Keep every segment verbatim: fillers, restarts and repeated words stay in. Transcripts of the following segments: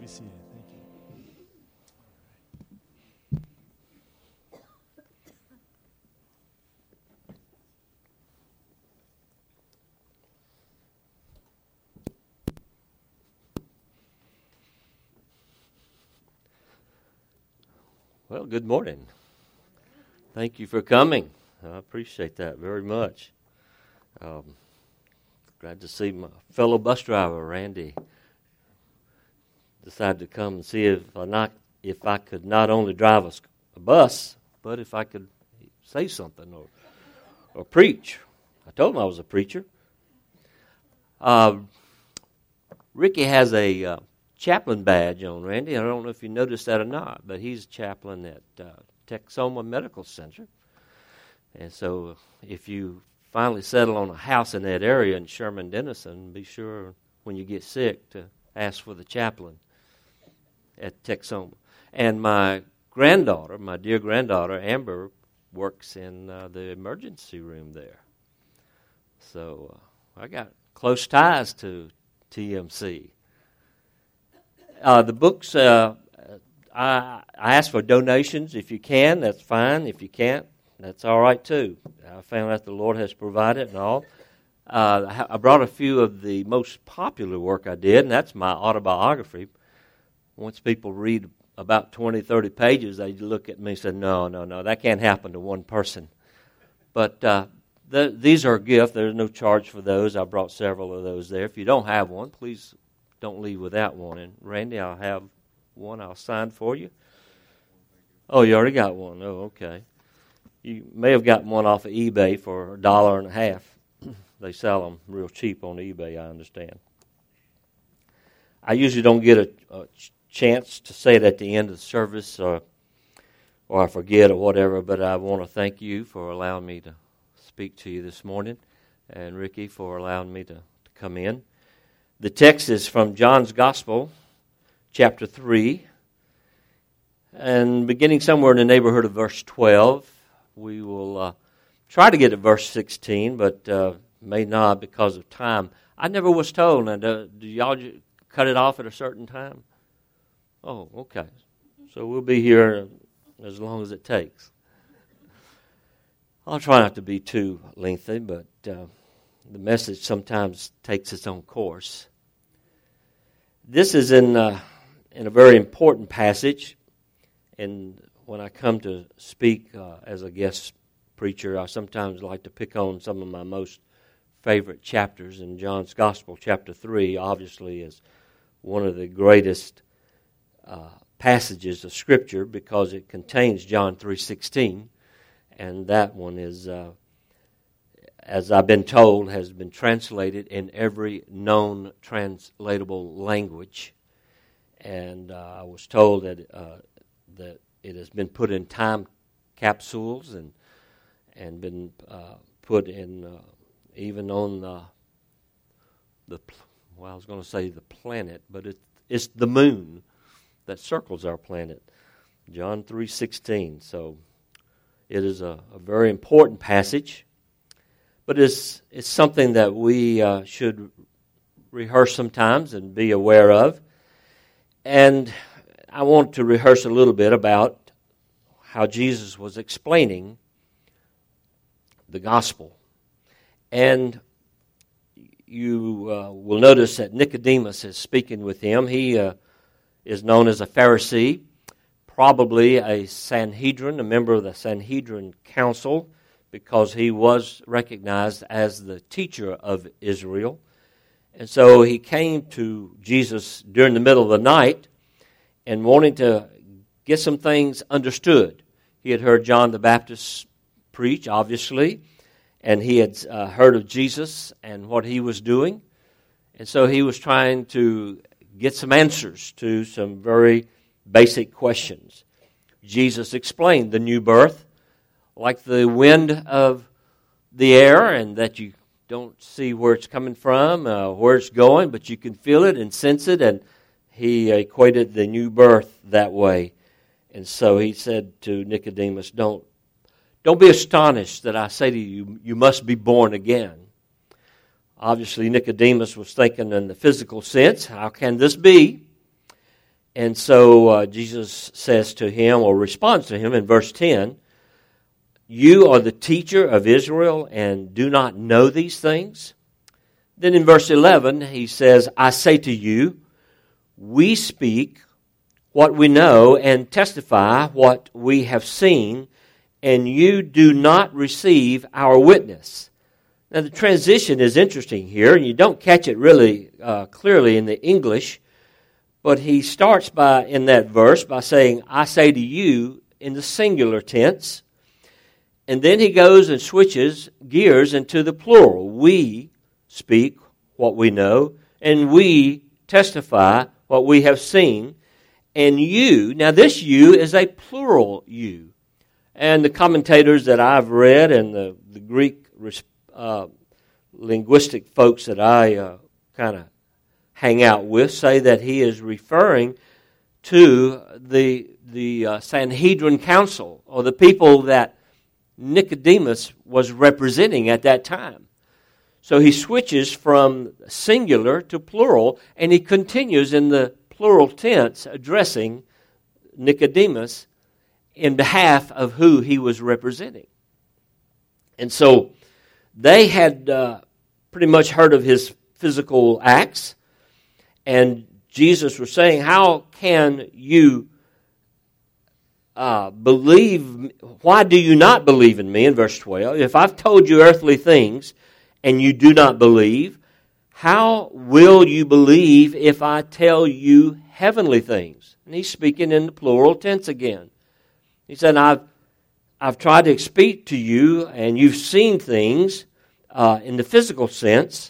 be seated. Thank you. Well, good morning. Thank you for coming. I appreciate that very much. Um, glad to see my fellow bus driver, Randy, decided to come and see if I not if I could not only drive a, a bus, but if I could say something or or preach. I told him I was a preacher. Uh, Ricky has a uh, chaplain badge on, Randy. I don't know if you noticed that or not, but he's a chaplain at uh, Texoma Medical Center. And so if you finally settle on a house in that area in Sherman Denison, be sure when you get sick to ask for the chaplain at Texoma. And my granddaughter, my dear granddaughter, Amber, works in uh, the emergency room there. So uh, I got close ties to T M C. Uh, the books, uh, I, I ask for donations. If you can, that's fine. If you can't, that's all right too. I found out the Lord has provided and all. Uh, I brought a few of the most popular work I did, and that's my autobiography. Once people read about twenty, thirty pages, they look at me and say, no, no, no, that can't happen to one person. But uh, the, these are a gift. There's no charge for those. I brought several of those there. If you don't have one, please don't leave without one. And Randy, I'll have one I'll sign for you. Oh, you already got one. Oh, okay. You may have gotten one off of eBay for a dollar and a half. They sell them real cheap on eBay, I understand. I usually don't get a, a chance to say it at the end of the service or, or I forget or whatever, but I want to thank you for allowing me to speak to you this morning, and Ricky for allowing me to, to come in. The text is from John's Gospel, chapter three, and beginning somewhere in the neighborhood of verse twelve. We will uh, try to get to verse sixteen, but uh, may not because of time. I never was told. Now, do, do y'all cut it off at a certain time? Oh, okay. So we'll be here as long as it takes. I'll try not to be too lengthy, but uh, the message sometimes takes its own course. This is in uh, in a very important passage, and when I come to speak uh, as a guest preacher, I sometimes like to pick on some of my most favorite chapters. In John's Gospel, chapter three, obviously is one of the greatest uh, passages of Scripture because it contains John three sixteen, and that one is, uh, as I've been told, has been translated in every known translatable language. And uh, I was told that uh, that it has been put in time capsules and and been uh, put in uh, even on the the well, I was going to say the planet, but it, it's the moon that circles our planet. John three sixteen. So it is a, a very important passage, but it's it's something that we uh, should rehearse sometimes and be aware of. And I want to rehearse a little bit about how Jesus was explaining the gospel. And you uh, will notice that Nicodemus is speaking with him. He uh, is known as a Pharisee, probably a Sanhedrin, a member of the Sanhedrin Council, because he was recognized as the teacher of Israel. And so he came to Jesus during the middle of the night and wanting to get some things understood. He had heard John the Baptist preach, obviously, and he had uh, heard of Jesus and what he was doing. And so he was trying to get some answers to some very basic questions. Jesus explained the new birth, like the wind of the air, and that you don't see where it's coming from, uh, where it's going, but you can feel it and sense it, and he equated the new birth that way. And so he said to Nicodemus, don't, don't be astonished that I say to you, you must be born again. Obviously, Nicodemus was thinking in the physical sense, how can this be? And so uh, Jesus says to him, or responds to him in verse ten, "You are the teacher of Israel and do not know these things?" Then in verse eleven, he says, "I say to you, we speak what we know and testify what we have seen, and you do not receive our witness." Now the transition is interesting here, and you don't catch it really uh, clearly in the English, but he starts by in that verse by saying, "I say to you," in the singular tense, and then he goes and switches gears into the plural. We speak what we know, and we testify what we have seen, and you, now this you is a plural you. And the commentators that I've read and the, the Greek uh, linguistic folks that I uh, kind of hang out with say that he is referring to the, the uh, Sanhedrin Council, or the people that Nicodemus was representing at that time. So he switches from singular to plural, and he continues in the plural tense addressing Nicodemus in behalf of who he was representing. And so they had uh, pretty much heard of his physical acts, and Jesus was saying, "How can you uh, believe, why do you not believe in me?" in verse twelve. "If I've told you earthly things, and you do not believe, how will you believe if I tell you heavenly things?" And he's speaking in the plural tense again. He said, I've, I've tried to speak to you, and you've seen things uh, in the physical sense,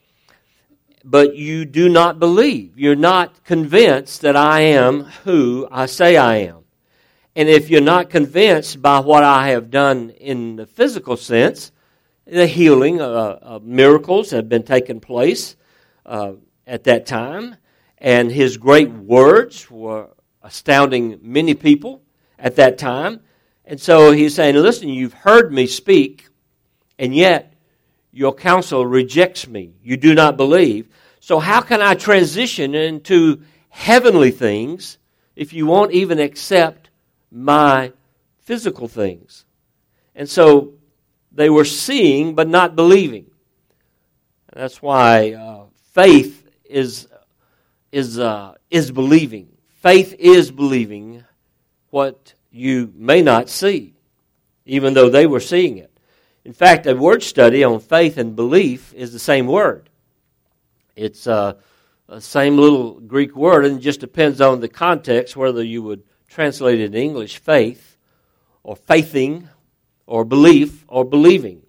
but you do not believe. You're not convinced that I am who I say I am. And if you're not convinced by what I have done in the physical sense, the healing uh, uh, miracles have been taking place uh, at that time, and his great words were astounding many people at that time. And so he's saying, listen, you've heard me speak, and yet your counsel rejects me. You do not believe. So how can I transition into heavenly things if you won't even accept my physical things? And so they were seeing but not believing. That's why uh, faith is is uh, is believing. Faith is believing what you may not see, even though they were seeing it. In fact, a word study on faith and belief is the same word. It's uh, the same little Greek word, and it just depends on the context whether you would translate it in English, faith, or faithing, or belief, or believing.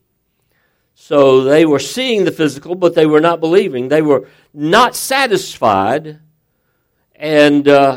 So they were seeing the physical, but they were not believing. They were not satisfied, and uh,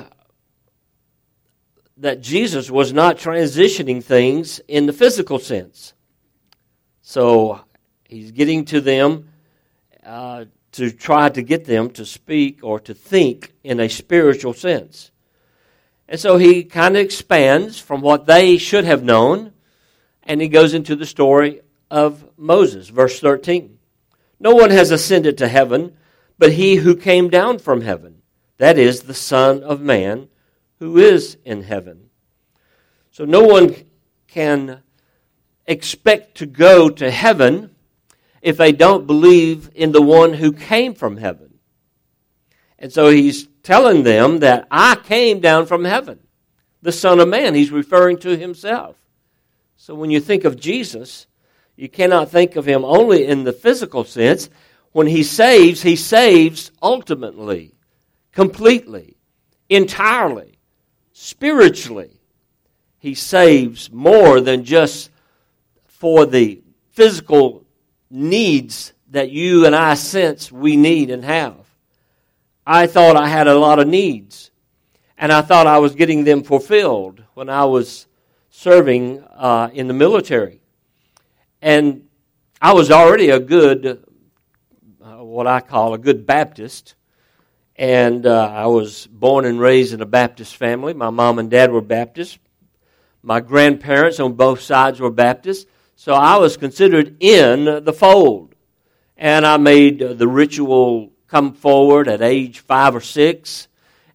that Jesus was not transitioning things in the physical sense. So he's getting to them uh, to try to get them to speak or to think in a spiritual sense. And so he kind of expands from what they should have known, and he goes into the story of Moses, verse thirteen. "No one has ascended to heaven, but he who came down from heaven, that is, the Son of Man, who is in heaven." So no one can expect to go to heaven if they don't believe in the one who came from heaven. And so he's telling them that I came down from heaven, the Son of Man. He's referring to himself. So when you think of Jesus, you cannot think of him only in the physical sense. When he saves, he saves ultimately, completely, entirely, spiritually. He saves more than just for the physical needs that you and I sense we need and have. I thought I had a lot of needs, and I thought I was getting them fulfilled when I was serving uh, in the military. And I was already a good, uh, what I call a good Baptist. And uh, I was born and raised in a Baptist family. My mom and dad were Baptists. My grandparents on both sides were Baptists. So I was considered in the fold. And I made the ritual come forward at age five or six.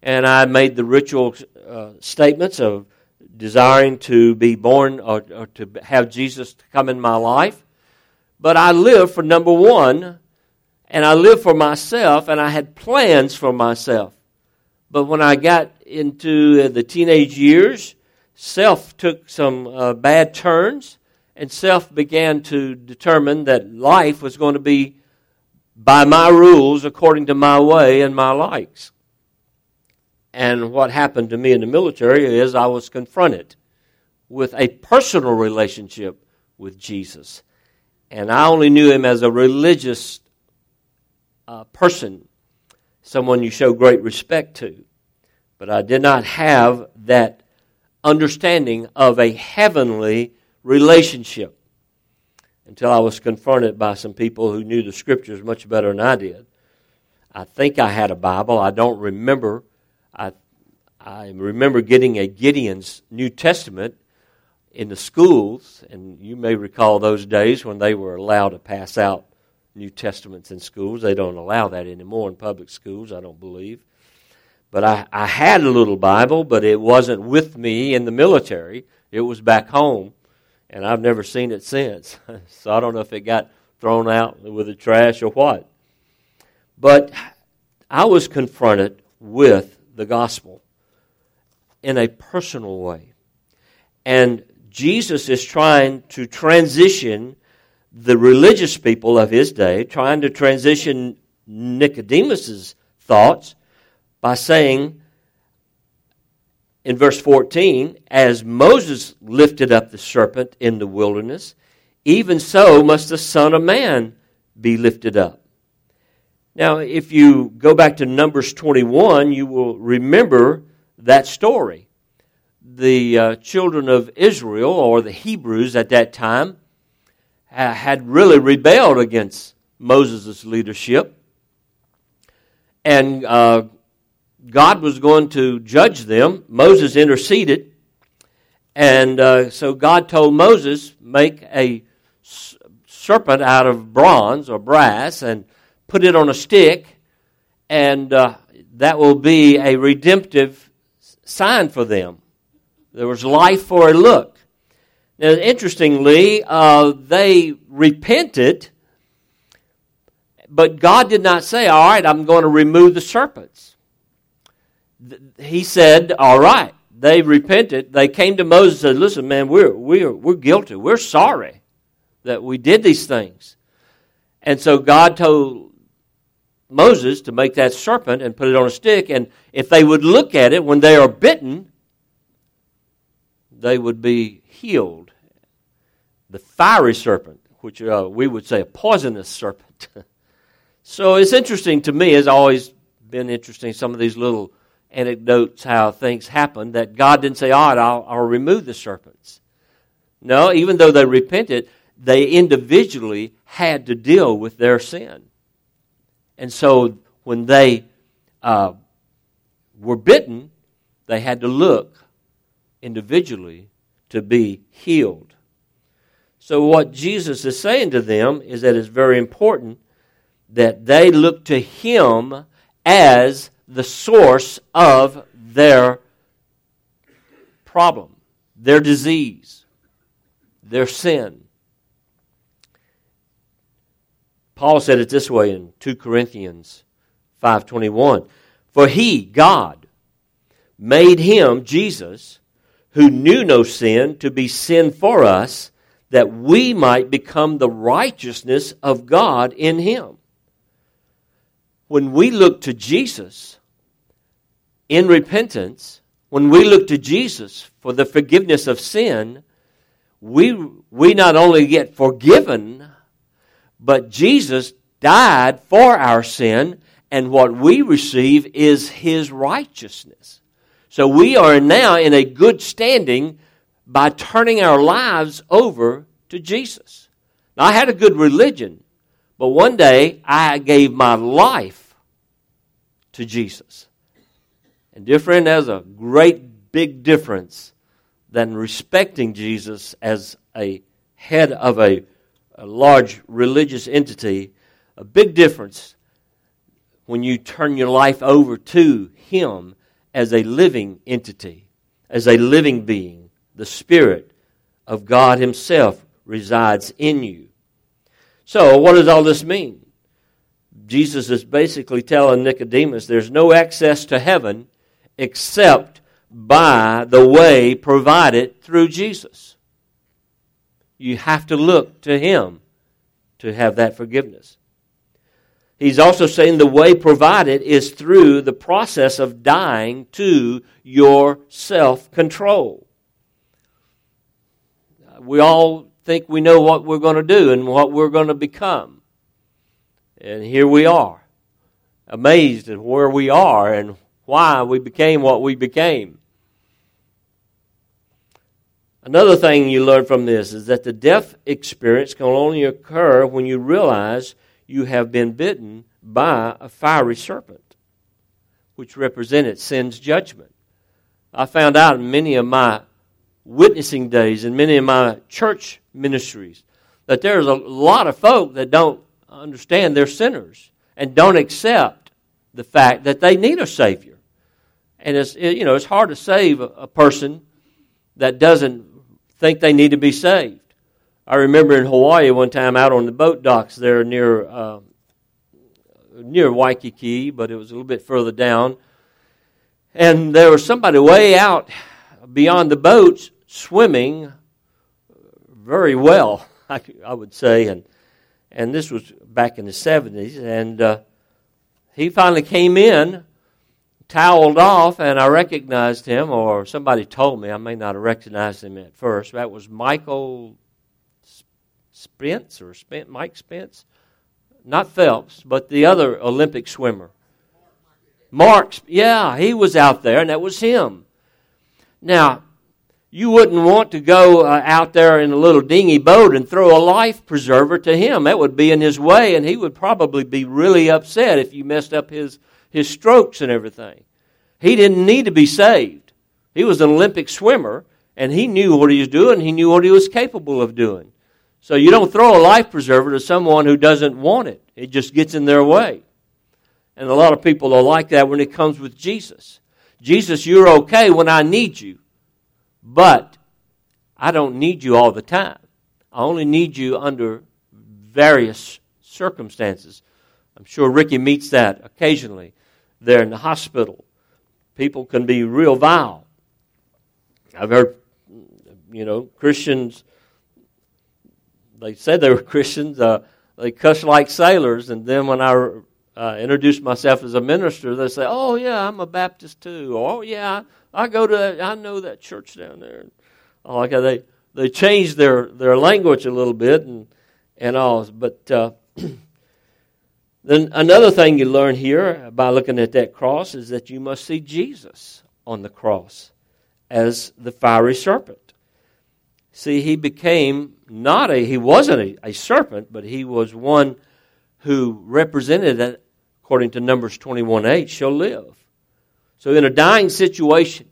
and I made the ritual uh, statements of desiring to be born or, or to have Jesus come in my life. But I lived for number one, and I lived for myself, and I had plans for myself. But when I got into the teenage years, self took some uh, bad turns, and self began to determine that life was going to be by my rules, according to my way and my likes. And what happened to me in the military is I was confronted with a personal relationship with Jesus. And I only knew him as a religious uh, person, someone you show great respect to. But I did not have that understanding of a heavenly relationship until I was confronted by some people who knew the Scriptures much better than I did. I think I had a Bible. I don't remember. I I remember getting a Gideon's New Testament in the schools, and you may recall those days when they were allowed to pass out New Testaments in schools. They don't allow that anymore in public schools, I don't believe. But I, I had a little Bible, but it wasn't with me in the military. It was back home, and I've never seen it since. So I don't know if it got thrown out with the trash or what. But I was confronted with the gospel in a personal way. And Jesus is trying to transition the religious people of his day, trying to transition Nicodemus's thoughts by saying in verse fourteen, as Moses lifted up the serpent in the wilderness, even so must the Son of Man be lifted up. Now, if you go back to Numbers twenty-one, you will remember that story. The uh, children of Israel, or the Hebrews at that time, uh, had really rebelled against Moses' leadership. And uh, God was going to judge them. Moses interceded. And uh, so God told Moses, make a s- serpent out of bronze or brass and put it on a stick, and uh, that will be a redemptive sign for them. There was life for a look. Now, interestingly, uh, they repented, but God did not say, all right, I'm going to remove the serpents. He said, all right, they repented. They came to Moses and said, listen, man, we're, we're, we're guilty. We're sorry that we did these things. And so God told Moses to make that serpent and put it on a stick, and if they would look at it when they are bitten, they would be healed. The fiery serpent, which uh, we would say a poisonous serpent. So it's interesting to me, it's always been interesting, some of these little anecdotes, how things happen, that God didn't say, all right, I'll, I'll remove the serpents. No, even though they repented, they individually had to deal with their sin. And so when they uh, were bitten, they had to look individually to be healed. So what Jesus is saying to them is that it's very important that they look to him as the source of their problem, their disease, their sin. Paul said it this way in Second Corinthians five twenty-one. For he, God, made him, Jesus, who knew no sin, to be sin for us, that we might become the righteousness of God in him. When we look to Jesus in repentance, when we look to Jesus for the forgiveness of sin, we, we not only get forgiven, but Jesus died for our sin, and what we receive is his righteousness. So we are now in a good standing by turning our lives over to Jesus. Now, I had a good religion, but one day I gave my life to Jesus. And dear friend, there's a great big difference than respecting Jesus as a head of a, a large religious entity. A big difference when you turn your life over to him as a living entity, as a living being. The Spirit of God Himself resides in you. So, what does all this mean? Jesus is basically telling Nicodemus there's no access to heaven except by the way provided through Jesus. You have to look to Him to have that forgiveness. He's also saying the way provided is through the process of dying to your self-control. We all think we know what we're going to do and what we're going to become. And here we are, amazed at where we are and why we became what we became. Another thing you learn from this is that the death experience can only occur when you realize you have been bitten by a fiery serpent, which represented sin's judgment. I found out in many of my witnessing days and many of my church ministries that there's a lot of folk that don't understand they're sinners and don't accept the fact that they need a Savior. And it's, you know, it's hard to save a, a person that doesn't think they need to be saved. I remember in Hawaii one time out on the boat docks there near uh, near Waikiki, but it was a little bit further down. And there was somebody way out beyond the boats swimming very well, I, I would say. And and this was back in the seventies. And uh, he finally came in, toweled off, and I recognized him, or somebody told me. I may not have recognized him at first. That was Michael Spence, or Spence, Mike Spence. Not Phelps, but the other Olympic swimmer. Mark, yeah, he was out there, and that was him. Now, you wouldn't want to go uh, out there in a little dinghy boat and throw a life preserver to him. That would be in his way, and he would probably be really upset if you messed up his, his strokes and everything. He didn't need to be saved. He was an Olympic swimmer, and he knew what he was doing. He knew what he was capable of doing. So you don't throw a life preserver to someone who doesn't want it. It just gets in their way. And a lot of people are like that when it comes with Jesus. Jesus, you're okay when I need you, but I don't need you all the time. I only need you under various circumstances. I'm sure Ricky meets that occasionally there in the hospital. People can be real vile. I've heard, you know, Christians, they said they were Christians, uh, they cuss like sailors, and then when I uh, introduce myself as a minister, they say, oh, yeah, I'm a Baptist too. Or, oh, yeah, I go to that, I know that church down there. Oh, like they they changed their, their language a little bit and, and all. But uh, then another thing you learn here by looking at that cross is that you must see Jesus on the cross as the fiery serpent. See, he became not a, he wasn't a, a serpent, but he was one who represented that, according to Numbers twenty-one eight, shall live. So in a dying situation,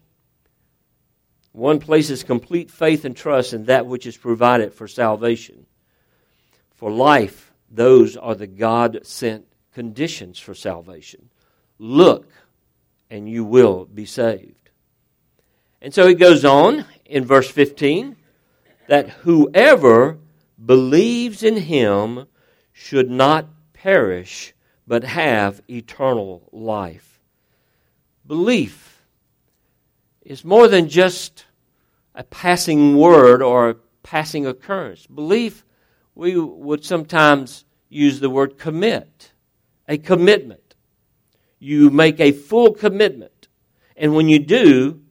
one places complete faith and trust in that which is provided for salvation. For life, those are the God-sent conditions for salvation. Look, and you will be saved. And so he goes on in verse fifteen, that whoever believes in him should not perish, but have eternal life. Belief is more than just a passing word or a passing occurrence. Belief, we would sometimes use the word commit, a commitment. You make a full commitment, and when you do,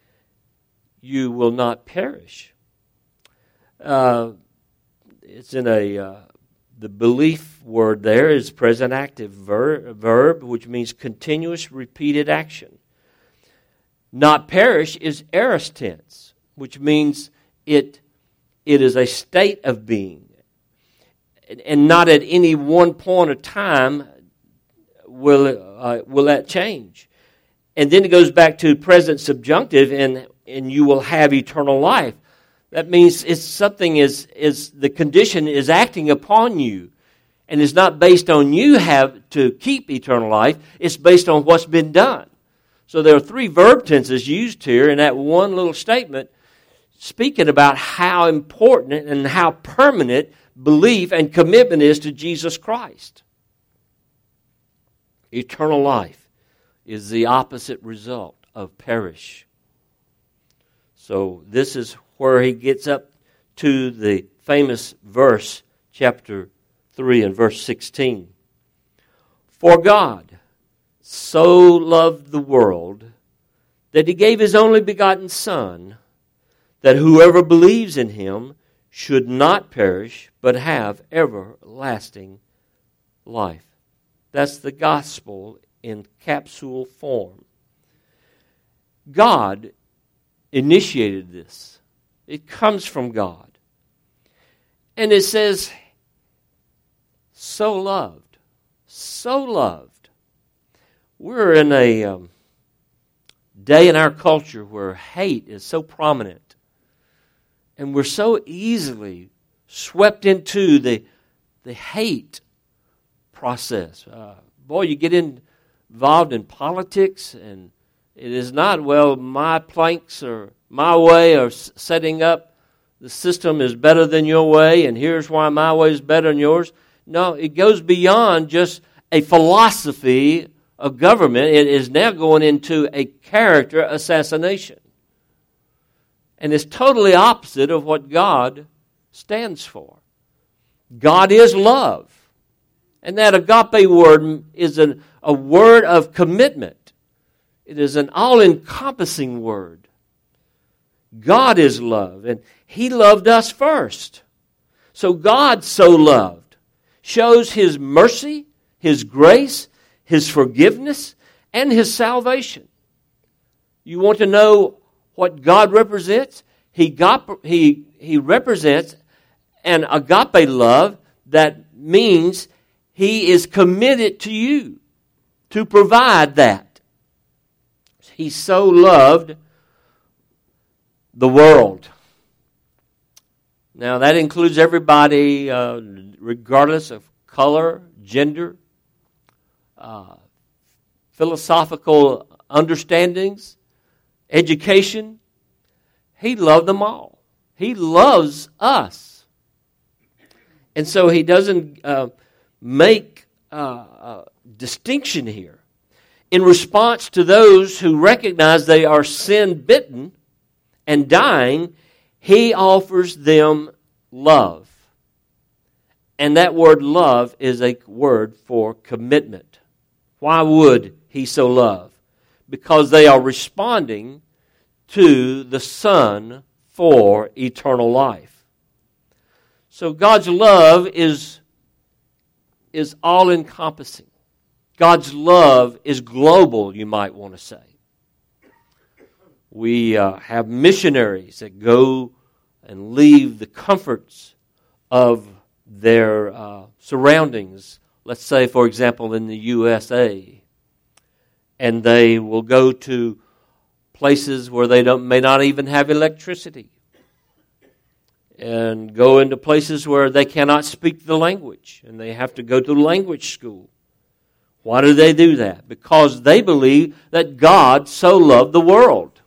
you will not perish. Uh, it's in a, uh, the belief word there is present active ver- verb, which means continuous repeated action. Not perish is aorist tense, which means it it is a state of being. And, and not at any one point of time will, uh, will that change. And then it goes back to present subjunctive, and, and you will have eternal life. That means it's something is is the condition is acting upon you, and it's not based on you have to keep eternal life. It's based on what's been done. So there are three verb tenses used here in that one little statement, speaking about how important and how permanent belief and commitment is to Jesus Christ. Eternal life is the opposite result of perish. So this is where he gets up to the famous verse, chapter three and verse sixteen. For God so loved the world that he gave his only begotten Son, that whoever believes in him should not perish, but have everlasting life. That's the gospel in capsule form. God initiated this. It comes from God. And it says, so loved, so loved. We're in a um, day in our culture where hate is so prominent. And we're so easily swept into the, the hate process. Uh, boy, you get involved in politics, and it is not, well, my planks or my way of setting up the system is better than your way, and here's why my way is better than yours. No, it goes beyond just a philosophy of government. It is now going into a character assassination. And it's totally opposite of what God stands for. God is love. And that agape word is an, a word of commitment. It is an all-encompassing word. God is love, and he loved us first. So God so loved shows his mercy, his grace, his forgiveness, and his salvation. You want to know what God represents? He, got, he, he represents an agape love that means he is committed to you to provide that. He so loved the world. Now that includes everybody, uh, regardless of color, gender, uh, philosophical understandings, education. He loved them all. He loves us. And so he doesn't uh, make uh, a distinction here. In response to those who recognize they are sin-bitten and dying, he offers them love. And that word love is a word for commitment. Why would he so love? Because they are responding to the Son for eternal life. So God's love is, is all-encompassing. God's love is global, you might want to say. We uh, have missionaries that go and leave the comforts of their uh, surroundings. Let's say, for example, in the U S A. And they will go to places where they don't, may not even have electricity. And go into places where they cannot speak the language. And they have to go to language school. Why do they do that? Because they believe that God so loved the world.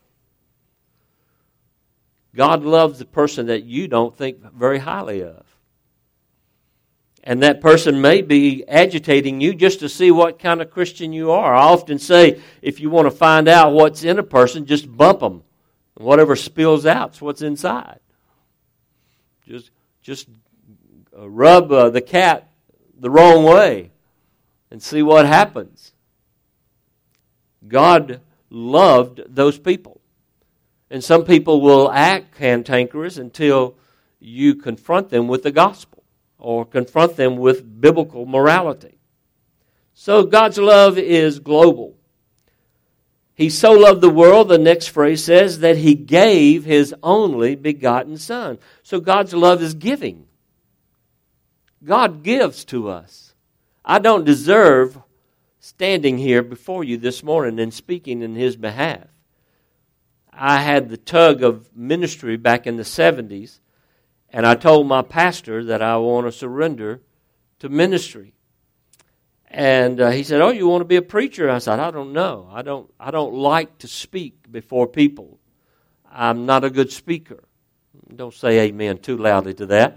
God loves the person that you don't think very highly of. And that person may be agitating you just to see what kind of Christian you are. I often say, if you want to find out what's in a person, just bump them. And whatever spills out is what's inside. Just, just rub uh, the cat the wrong way and see what happens. God loved those people. And some people will act cantankerous until you confront them with the gospel or confront them with biblical morality. So God's love is global. He so loved the world, the next phrase says, that he gave his only begotten Son. So God's love is giving. God gives to us. I don't deserve standing here before you this morning and speaking in his behalf. I had the tug of ministry back in the seventies, and I told my pastor that I want to surrender to ministry. And uh, he said, "Oh, you want to be a preacher?" I said, "I don't know. I don't. I don't like to speak before people. I'm not a good speaker." Don't say amen too loudly to that.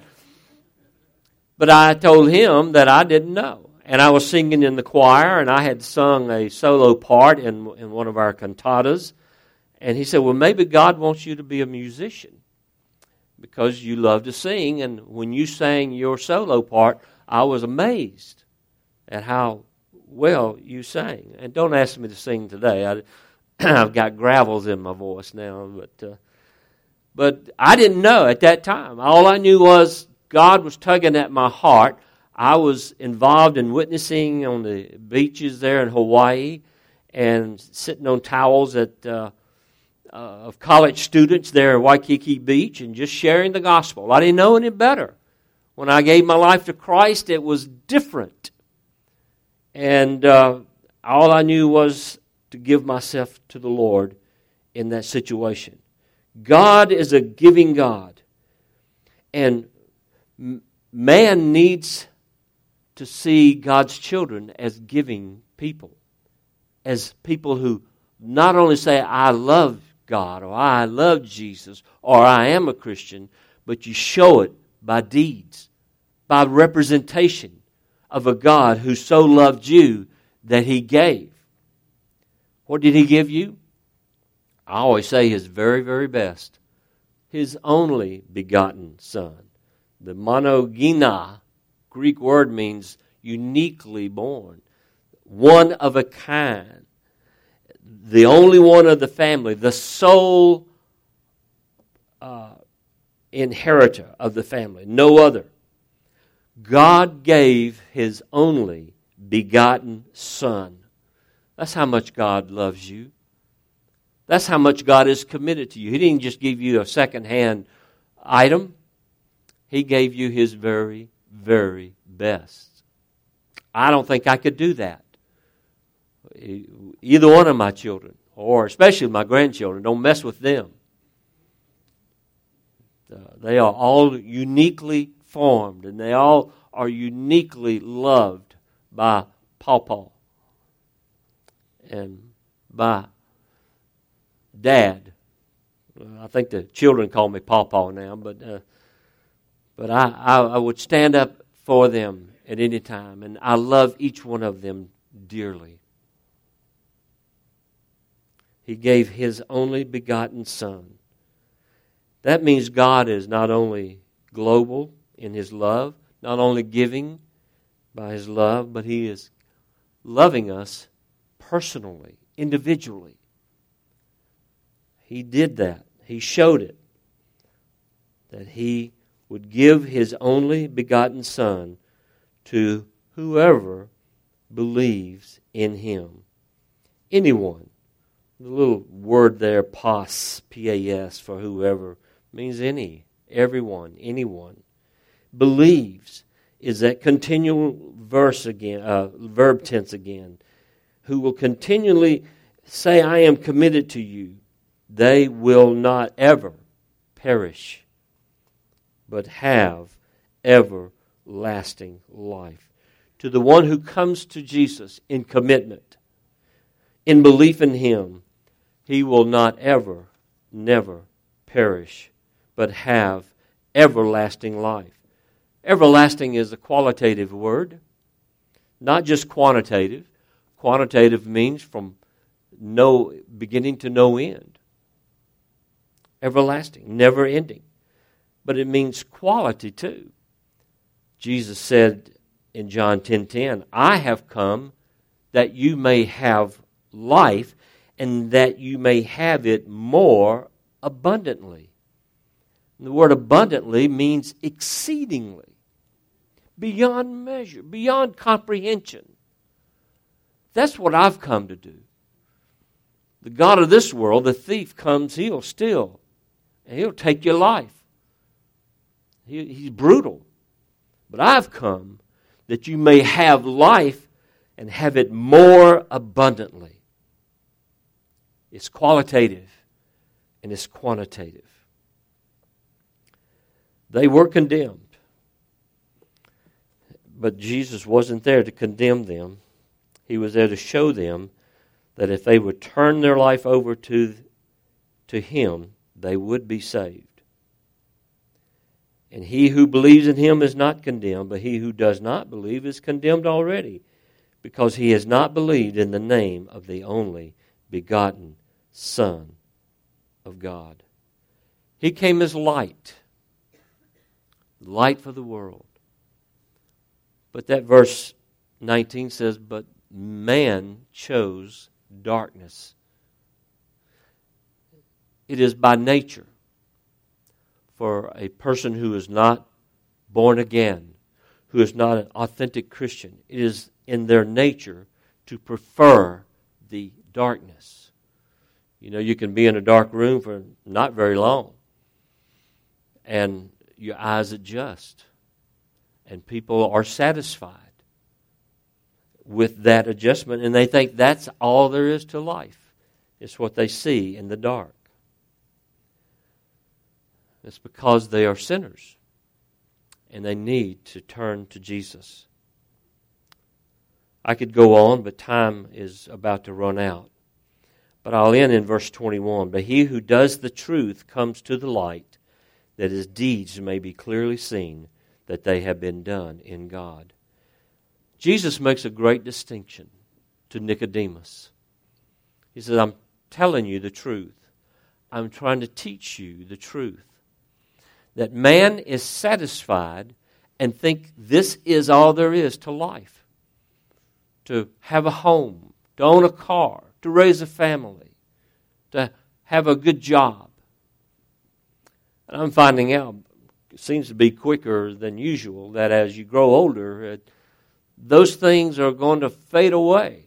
But I told him that I didn't know. And I was singing in the choir, and I had sung a solo part in, in one of our cantatas. And he said, "Well, maybe God wants you to be a musician because you love to sing." And when you sang your solo part, I was amazed at how well you sang. And don't ask me to sing today. I, I've got gravels in my voice now. But, uh, but I didn't know at that time. All I knew was God was tugging at my heart. I was involved in witnessing on the beaches there in Hawaii and sitting on towels at uh, uh, of college students there at Waikiki Beach and just sharing the gospel. I didn't know any better. When I gave my life to Christ, it was different. And uh, all I knew was to give myself to the Lord in that situation. God is a giving God. And man needs to see God's children as giving people, as people who not only say, "I love God," or "I love Jesus," or "I am a Christian," but you show it by deeds, by representation of a God who so loved you that He gave. What did He give you? I always say His very, very best. His only begotten Son. The monogena, Greek word, means uniquely born, one of a kind, the only one of the family, the sole uh, inheritor of the family, no other. God gave His only begotten Son. That's how much God loves you. That's how much God is committed to you. He didn't just give you a second-hand item. He gave you His very, very best. I don't think I could do that. Either one of my children, or especially my grandchildren, don't mess with them. Uh, they are all uniquely formed, and they all are uniquely loved by Pawpaw and by Dad. I think the children call me Pawpaw now, but uh, but I, I, I would stand up for them at any time, and I love each one of them dearly. He gave His only begotten Son. That means God is not only global in His love, not only giving by His love, but He is loving us personally, individually. He did that. He showed it. That He would give His only begotten Son to whoever believes in Him. Anyone. The little word there, pas, P A S, for whoever, means any, everyone, anyone. Believes is that continual verse again, uh, verb tense again. Who will continually say, "I am committed to you." They will not ever perish, but have everlasting life. To the one who comes to Jesus in commitment, in belief in Him, he will not ever, never perish, but have everlasting life. Everlasting is a qualitative word, not just quantitative. Quantitative means from no beginning to no end. Everlasting, never ending. But it means quality too. Jesus said in John ten ten, "I have come that you may have life and that you may have it more abundantly." And the word abundantly means exceedingly, beyond measure, beyond comprehension. That's what I've come to do. The God of this world, the thief, comes, he'll steal, and he'll take your life. He, he's brutal. But I've come that you may have life and have it more abundantly. It's qualitative and it's quantitative. They were condemned, but Jesus wasn't there to condemn them. He was there to show them that if they would turn their life over to, to Him, they would be saved. And he who believes in Him is not condemned, but he who does not believe is condemned already, because he has not believed in the name of the only begotten Son of God. He came as light, light for the world. But that verse nineteen says, but man chose darkness. It is by nature for a person who is not born again, who is not an authentic Christian, it is in their nature to prefer the darkness. You know, you can be in a dark room for not very long, and your eyes adjust, and people are satisfied with that adjustment, and they think that's all there is to life. It's what they see in the dark. It's because they are sinners, and they need to turn to Jesus. I could go on, but time is about to run out. But I'll end in verse twenty-one. But he who does the truth comes to the light, that his deeds may be clearly seen, that they have been done in God. Jesus makes a great distinction to Nicodemus. He says, I'm telling you the truth. I'm trying to teach you the truth. That man is satisfied and think this is all there is to life. To have a home, to own a car, to raise a family, to have a good job. And I'm finding out, it seems to be quicker than usual, that as you grow older, it, those things are going to fade away.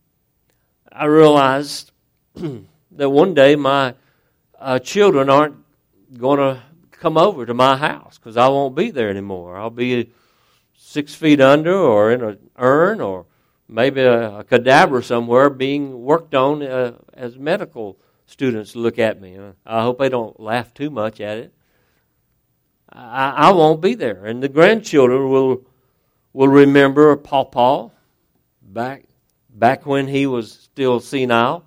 I realized that one day my uh, children aren't going to come over to my house because I won't be there anymore. I'll be six feet under or in an urn or maybe a, a cadaver somewhere being worked on uh, as medical students look at me. I hope they don't laugh too much at it. I, I won't be there. And the grandchildren will will remember Pawpaw back, back when he was still senile.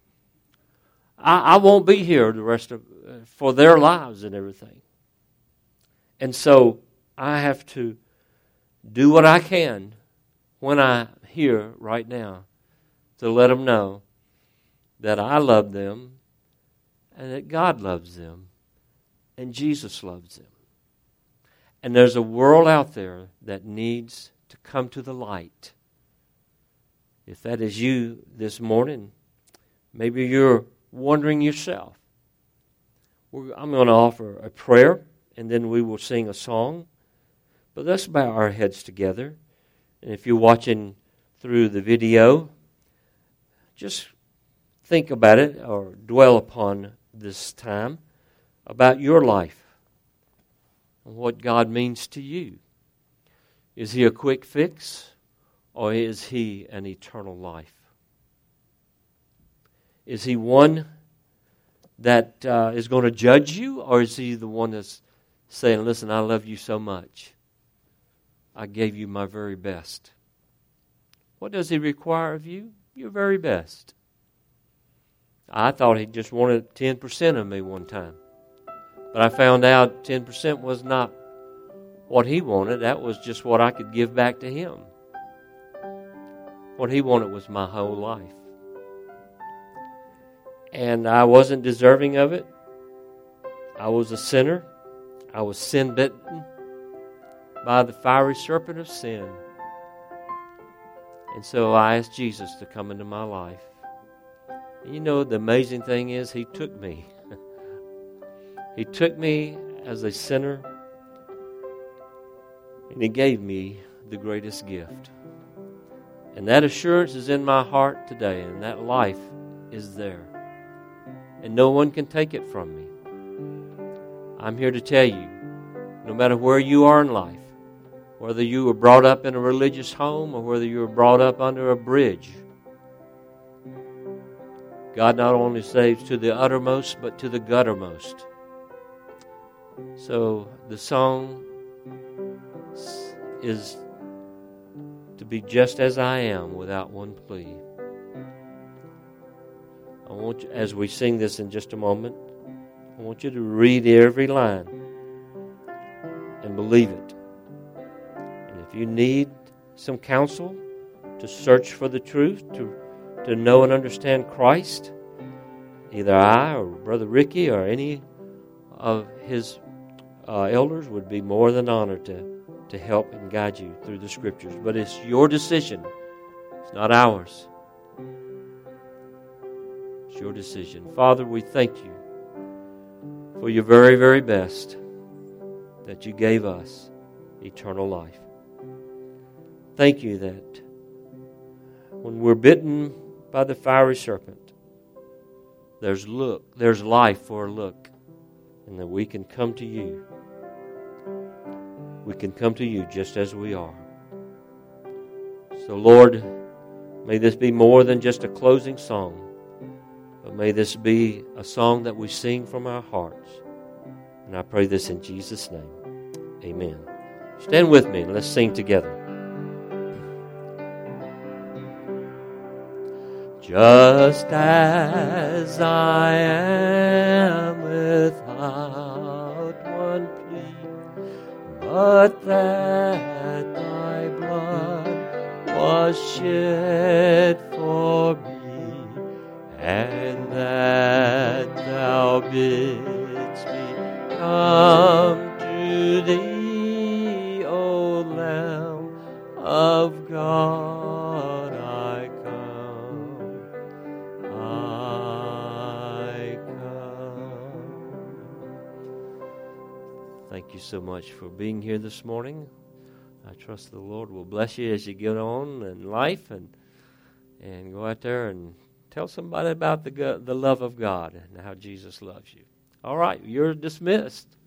I, I won't be here the rest of for their lives and everything. And so I have to do what I can when I'm here right now to let them know that I love them and that God loves them and Jesus loves them. And there's a world out there that needs to come to the light. If that is you this morning, maybe you're wondering yourself. I'm going to offer a prayer, and then we will sing a song. But let's bow our heads together. And if you're watching through the video, just think about it or dwell upon this time about your life and what God means to you. Is He a quick fix, or is He an eternal life? Is He one that uh, is going to judge you, or is He the one that's saying, listen, I love you so much. I gave you my very best. What does He require of you? Your very best. I thought He just wanted ten percent of me one time. But I found out ten percent was not what He wanted. That was just what I could give back to Him. What He wanted was my whole life. And I wasn't deserving of it. I was a sinner. I was sin-bitten by the fiery serpent of sin. And so I asked Jesus to come into my life. And you know, the amazing thing is, He took me. He took me as a sinner, and He gave me the greatest gift. And that assurance is in my heart today, and that life is there. And no one can take it from me. I'm here to tell you, no matter where you are in life, whether you were brought up in a religious home or whether you were brought up under a bridge, God not only saves to the uttermost, but to the guttermost. So the song is to be just as I am without one plea. I want you, as we sing this in just a moment, I want you to read every line and believe it. And if you need some counsel to search for the truth, to, to know and understand Christ, either I or Brother Ricky or any of his uh, elders would be more than honored to, to help and guide you through the Scriptures. But it's your decision. It's not ours. It's your decision. Father, we thank you for your very, very best that you gave us, eternal life. Thank you that when we're bitten by the fiery serpent, there's look, there's life for a look, and that we can come to you. We can come to you just as we are. So, Lord, may this be more than just a closing song, but may this be a song that we sing from our hearts. And I pray this in Jesus' name. Amen. Stand with me and let's sing together. Just as I am without one plea, but that thy blood was shed for me, and that thou bidst me come to thee, O Lamb of God, I come, I come. Thank you so much for being here this morning. I trust the Lord will bless you as you get on in life, and and go out there and tell somebody about the the love of God and how Jesus loves you. All right, you're dismissed.